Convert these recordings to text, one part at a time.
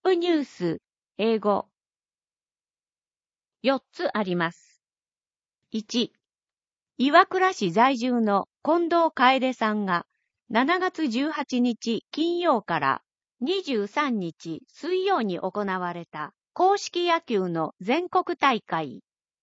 プニュース、英語。4つあります。1、岩倉市在住の近藤楓さんが7月18日金曜から23日水曜に行われた公式野球の全国大会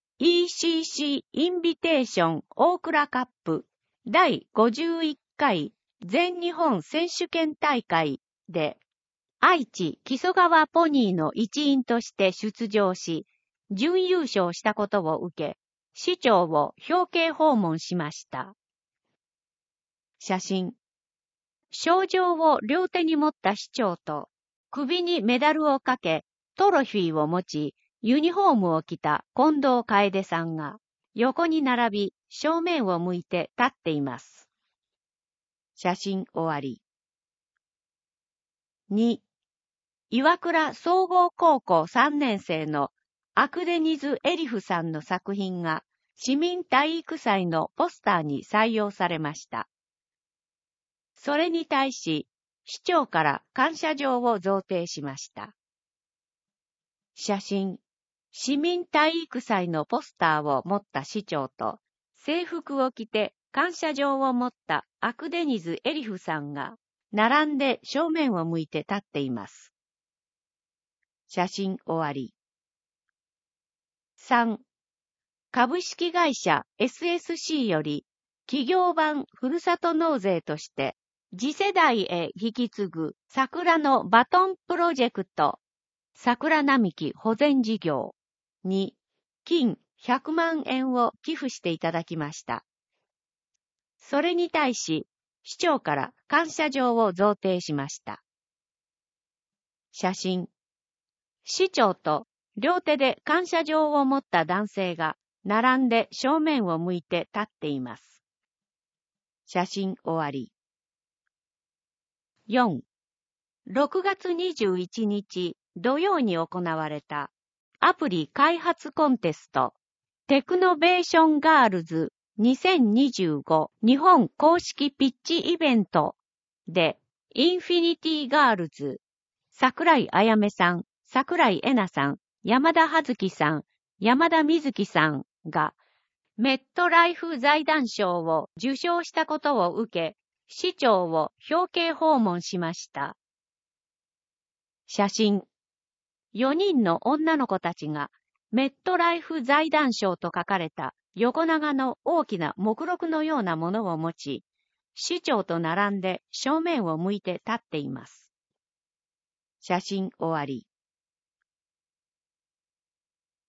ECC インビテーション大倉カップ第51回全日本選手権大会で愛知木曽川ポニーの一員として出場し、準優勝したことを受け、市長を表敬訪問しました。写真。賞状を両手に持った市長と、首にメダルをかけ、トロフィーを持ち、ユニフォームを着た近藤楓さんが、横に並び、正面を向いて立っています。写真終わり。2、岩倉総合高校3年生のアクデニズ・エリフさんの作品が市民体育祭のポスターに採用されました。それに対し、市長から感謝状を贈呈しました。写真。市民体育祭のポスターを持った市長と制服を着て感謝状を持ったアクデニズ・エリフさんが並んで正面を向いて立っています。写真終わり。3. 株式会社 SSC より企業版ふるさと納税として次世代へ引き継ぐ桜のバトンプロジェクト桜並木保全事業に金100万円を寄付していただきました。それに対し市長から感謝状を贈呈しました。写真。市長と両手で感謝状を持った男性が並んで正面を向いて立っています。写真終わり。4. 6月21日土曜に行われたアプリ開発コンテストテクノベーションガールズ2025日本公式ピッチイベントでインフィニティガールズ桜井あやめさん、桜井恵那さん、山田葉月さん、山田瑞希さんがメットライフ財団賞を受賞したことを受け、市長を表敬訪問しました。写真。4人の女の子たちがメットライフ財団賞と書かれた横長の大きな目録のようなものを持ち、市長と並んで正面を向いて立っています。写真終わり。